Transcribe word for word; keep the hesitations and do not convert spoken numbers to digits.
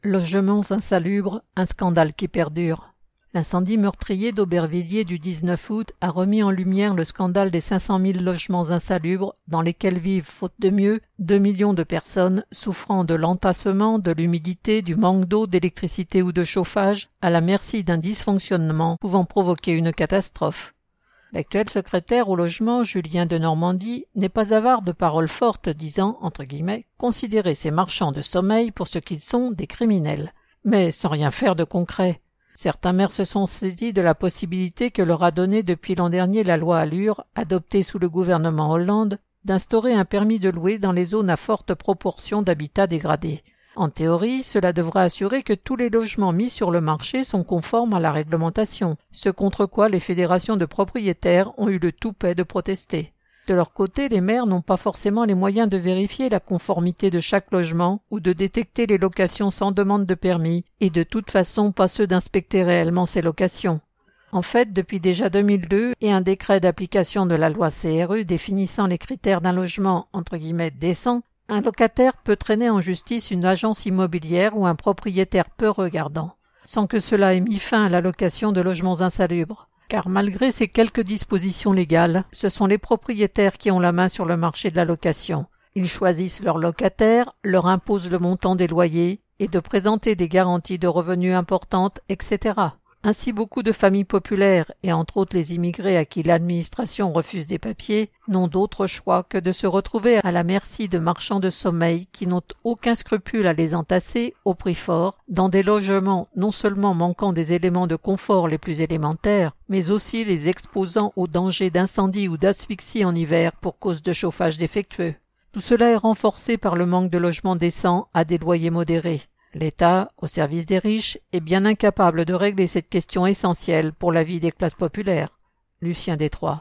Logements insalubres, un scandale qui perdure. L'incendie meurtrier d'Aubervilliers du dix-neuf août a remis en lumière le scandale des cinq cent mille logements insalubres dans lesquels vivent, faute de mieux, deux millions de personnes souffrant de l'entassement, de l'humidité, du manque d'eau, d'électricité ou de chauffage, à la merci d'un dysfonctionnement pouvant provoquer une catastrophe. L'actuel secrétaire au logement, Julien de Normandie, n'est pas avare de paroles fortes disant, entre guillemets, « considérer ces marchands de sommeil pour ce qu'ils sont, des criminels », mais sans rien faire de concret. Certains maires se sont saisis de la possibilité que leur a donnée depuis l'an dernier la loi Allure, adoptée sous le gouvernement Hollande, d'instaurer un permis de louer dans les zones à forte proportion d'habitat dégradé. En théorie, cela devra assurer que tous les logements mis sur le marché sont conformes à la réglementation, ce contre quoi les fédérations de propriétaires ont eu le toupet de protester. De leur côté, les maires n'ont pas forcément les moyens de vérifier la conformité de chaque logement ou de détecter les locations sans demande de permis, et de toute façon pas ceux d'inspecter réellement ces locations. En fait, depuis déjà deux mille deux et un décret d'application de la loi C R U définissant les critères d'un logement entre guillemets décent, un locataire peut traîner en justice une agence immobilière ou un propriétaire peu regardant, sans que cela ait mis fin à la location de logements insalubres. Car malgré ces quelques dispositions légales, ce sont les propriétaires qui ont la main sur le marché de la location. Ils choisissent leurs locataires, leur imposent le montant des loyers et de présenter des garanties de revenus importantes, et cetera. Ainsi, beaucoup de familles populaires, et entre autres les immigrés à qui l'administration refuse des papiers, n'ont d'autre choix que de se retrouver à la merci de marchands de sommeil qui n'ont aucun scrupule à les entasser au prix fort, dans des logements non seulement manquant des éléments de confort les plus élémentaires, mais aussi les exposant au danger d'incendie ou d'asphyxie en hiver pour cause de chauffage défectueux. Tout cela est renforcé par le manque de logements décents à des loyers modérés. L'État, au service des riches, est bien incapable de régler cette question essentielle pour la vie des classes populaires. Lucien Détroit.